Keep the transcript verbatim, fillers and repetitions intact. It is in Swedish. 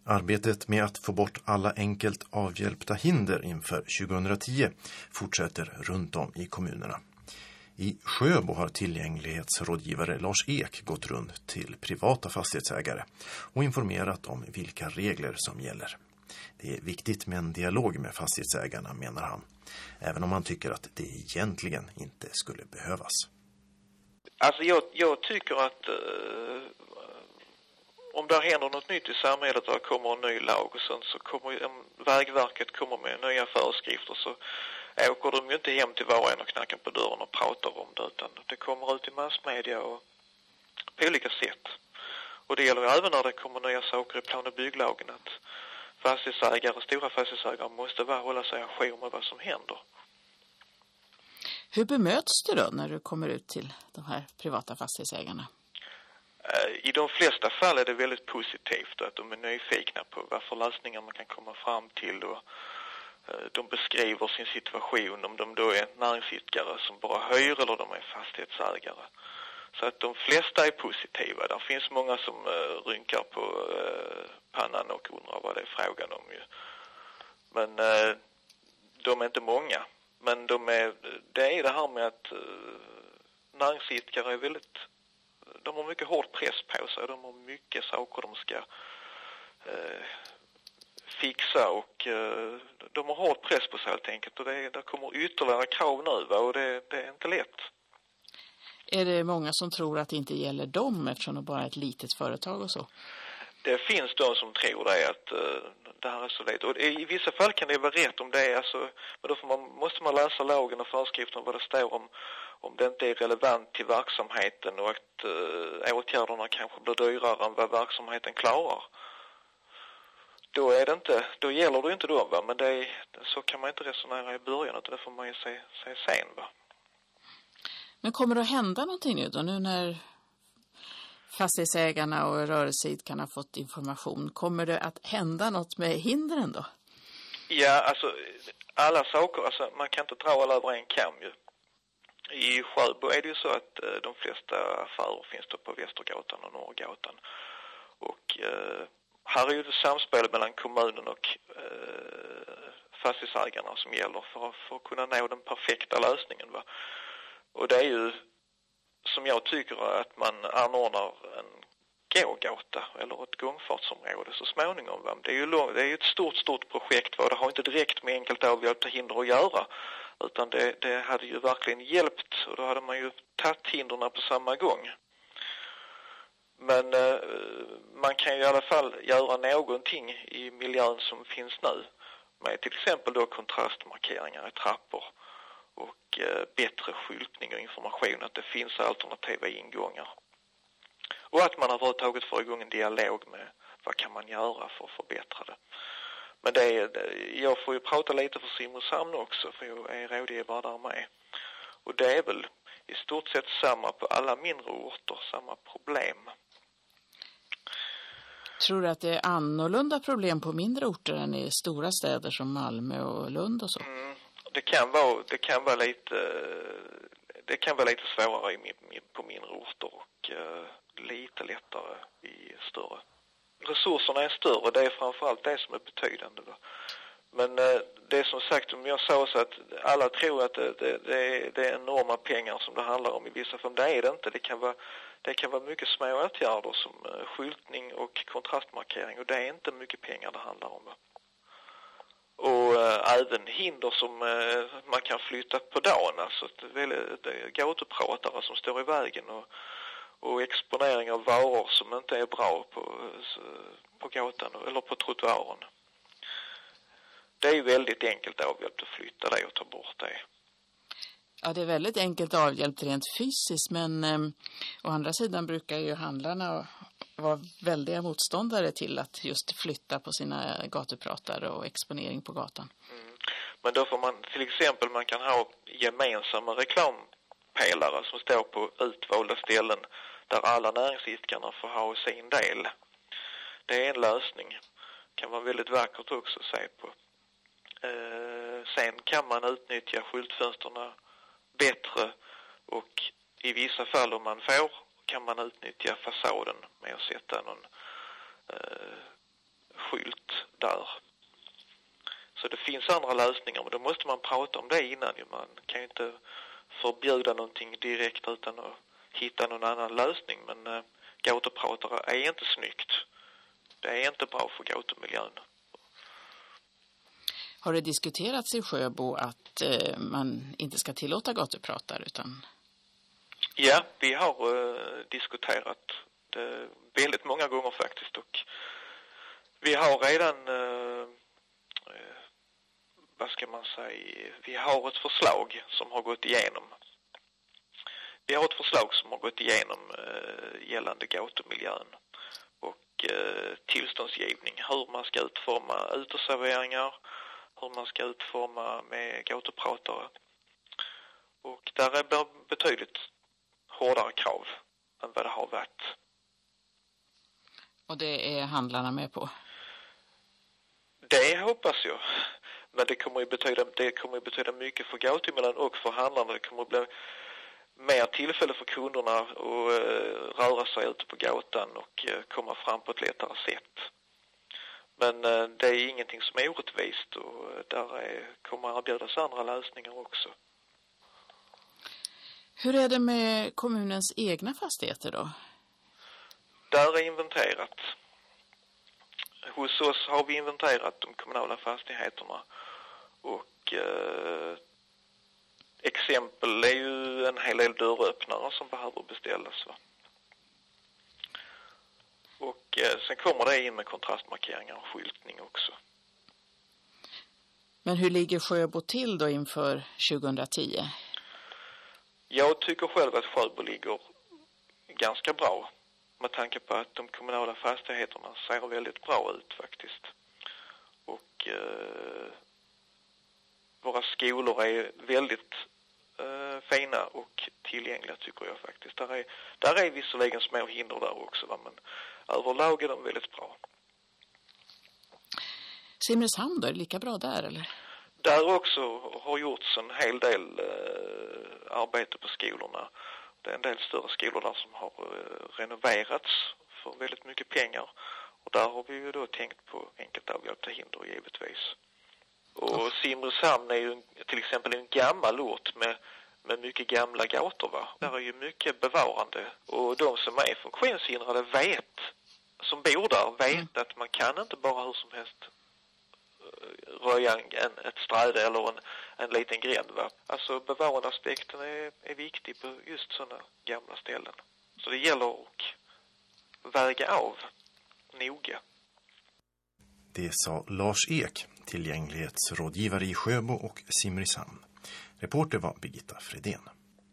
Arbetet med att få bort alla enkelt avhjälpta hinder inför tjugohundratio fortsätter runt om i kommunerna. I Sjöbo har tillgänglighetsrådgivare Lars Ek gått runt till privata fastighetsägare och informerat om vilka regler som gäller. Det är viktigt med en dialog med fastighetsägarna, menar han, även om han tycker att det egentligen inte skulle behövas. Alltså jag, jag tycker att eh, om det händer något nytt i samhället och det kommer en ny lag och sen så kommer om Vägverket kommer med nya föreskrifter, så åker de ju inte hem till var och en och knackar på dörren och pratar om det, utan det kommer ut i massmedia och på olika sätt. Och det gäller även när det kommer nya saker i plan- och bygglagen, att fastighetsägare, stora fastighetsägare måste bara hålla sig ajour med vad som händer. Hur bemöts du då när du kommer ut till de här privata fastighetsägarna? I de flesta fall är det väldigt positivt att de är nyfikna på vad för lösningar man kan komma fram till, och de beskriver sin situation, om de då är näringsidkare som bara hyr eller de är fastighetsägare. Så att de flesta är positiva. Det finns många som rynkar på pannan och undrar vad det är frågan om. Men de är inte många. Men de är, det är det här med att näringsidkare är väldigt, de har mycket hård press på sig. De har mycket saker de ska eh, fixa, och eh, de har hård press på sig helt enkelt. Och det, det kommer ytterligare krav nu, va? Och det, det är inte lätt. Är det många som tror att det inte gäller dem eftersom de bara är ett litet företag och så? Det finns de som tror det, att uh, det här är så lätt. Och i vissa fall kan det vara rätt om det är, alltså, men då får man, måste man läsa lagen och föreskriften vad det står om, om det inte är relevant till verksamheten och att uh, åtgärderna kanske blir dyrare än vad verksamheten klarar. Då är det inte, då gäller det inte då, va? Men det är, så kan man inte resonera i början, utan det får man ju se, se sen, va? Men kommer det att hända någonting nu då, nu när fastighetsägarna och rörelseidkarna har fått information? Kommer det att hända något med hindren då? Ja, alltså alla saker, alltså man kan inte dra alla över en kam ju. I Sjöbo är det ju så att eh, de flesta affärer finns då på Västergatan och Norrgatan. Och eh, här är ju det samspel mellan kommunen och eh, fastighetsägarna som gäller för, för att kunna nå den perfekta lösningen, va? Och det är ju, som jag tycker, att man anordnar en gågata eller ett gångfartsområde så småningom. Va? Det är ju lång, det är ju ett stort, stort projekt, va? Det har inte direkt med enkelt avhjälpta hinder att göra, utan det, det hade ju verkligen hjälpt, och då hade man ju tagit hindren på samma gång. Men eh, man kan ju i alla fall göra någonting i miljön som finns nu, med till exempel då kontrastmarkeringar i trappor och eh, bättre skyltning och information att det finns alternativa ingångar. Och att man har överhuvudtaget får igång en dialog med vad kan man göra för att förbättra det. Men det är, jag får ju prata lite för Simrishamn också, för jag är rådgivare där med. Och det är väl i stort sett samma på alla mindre orter, samma problem. Tror du att det är annorlunda problem på mindre orter än i stora städer som Malmö och Lund och så? Mm, det kan vara, det kan vara lite, det kan vara lite svårare i, på mindre orter och uh, lite lättare i större. Resurserna är större, det är framförallt det som är betydande. Va? Men uh, det är som sagt, om jag sa så att alla tror att det, det, det, är, det är enorma pengar som det handlar om i vissa fall. Det är det inte. Det kan vara, det kan vara mycket små åtgärder som uh, skyltning och kontrastmarkering, och det är inte mycket pengar det handlar om. Va? Och äh, även hinder som äh, man kan flytta på dagen, alltså gatupratare som står i vägen, och, och exponering av varor som inte är bra på, på gatan eller på trottoaren. Det är ju väldigt enkelt avhjälpt att flytta det och ta bort det. Ja, det är väldigt enkelt avhjälpt rent fysiskt, men eh, å andra sidan brukar ju handlarna vara väldiga motståndare till att just flytta på sina gatupratare och exponering på gatan. Mm. Men då får man till exempel, man kan ha gemensamma reklampelare som står på utvalda ställen där alla näringsidkarna får ha sin del. Det är en lösning. Kan vara väldigt vackert också att se på. Eh, sen kan man utnyttja skyltfönsterna bättre, och i vissa fall om man får kan man utnyttja fasaden med att sätta någon eh, skylt där. Så det finns andra lösningar, men då måste man prata om det innan. Man kan ju inte förbjuda någonting direkt utan att hitta någon annan lösning. Men äh, gatupratare är inte snyggt. Det är inte bra för gatumiljön. Har det diskuterats i Sjöbo att eh, man inte ska tillåta gatupratare utan... Ja, vi har eh, diskuterat det väldigt många gånger faktiskt. Och vi har redan, eh, vad ska man säga, vi har ett förslag som har gått igenom. Vi har ett förslag som har gått igenom eh, gällande gatumiljön och eh, tillståndsgivning. Hur man ska utforma uteserveringar, hur man ska utforma med gatupratare. Och där är det betydligt hårdare krav än vad det har varit. Och det är handlarna med på? Det hoppas jag. Men det kommer ju betyda, det kommer ju betyda mycket för gatumiljön och för handlarna. Det kommer att bli mer tillfälle för kunderna att uh, röra sig ute på gatan och uh, komma fram på ett lättare sätt. Men uh, det är ingenting som är orättvist och uh, där är, kommer att erbjudas andra lösningar också. Hur är det med kommunens egna fastigheter då? Där är inventerat. Hos oss har vi inventerat de kommunala fastigheterna och uh, exempel är ju en hel del dörröppnare som behöver beställas. Va? Och eh, sen kommer det in med kontrastmarkeringar och skyltning också. Men hur ligger Sjöbo till då inför tjugohundratio? Jag tycker själv att Sjöbo ligger ganska bra med tanke på att de kommunala fastigheterna ser väldigt bra ut faktiskt. Och eh, våra skolor är väldigt eh, fina och tillgängliga tycker jag faktiskt. Där är, där är visserligen små hinder där också, va? Men överlag är de väldigt bra. Simrishamn då, är det lika bra där eller? Där också har gjorts en hel del eh, arbete på skolorna. Det är en del större skolor där som har eh, renoverats för väldigt mycket pengar. Och där har vi ju då tänkt på enkelt avhjälpta hinder givetvis. Och Simrishamn är ju till exempel en gammal ort med, med mycket gamla gator. Va? Där är ju mycket bevarande. Och de som är funktionshindrade vet, som bor där, vet mm. att man kan inte bara hur som helst röja en, ett sträde eller en, en liten gränd. Va? Alltså bevarandeaspekten är, är viktig på just sådana gamla ställen. Så det gäller att väga av noga. Det sa Lars Ek, tillgänglighetsrådgivare i Sjöbo och Simrishamn. Reporter var Birgitta Fredén.